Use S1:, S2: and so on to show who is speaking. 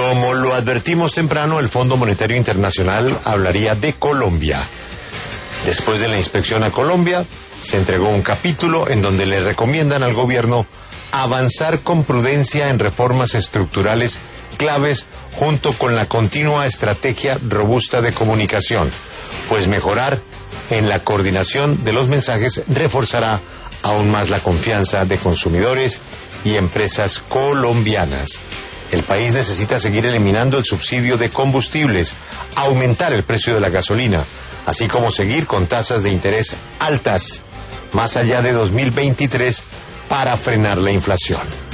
S1: Como lo advertimos temprano, el Fondo Monetario Internacional hablaría de Colombia. Después de la inspección a Colombia, se entregó un capítulo en donde le recomiendan al gobierno avanzar con prudencia en reformas estructurales claves junto con la continua estrategia robusta de comunicación, pues mejorar en la coordinación de los mensajes reforzará aún más la confianza de consumidores y empresas colombianas. El país necesita seguir eliminando el subsidio de combustibles, aumentar el precio de la gasolina, así como seguir con tasas de interés altas más allá de 2023 para frenar la inflación.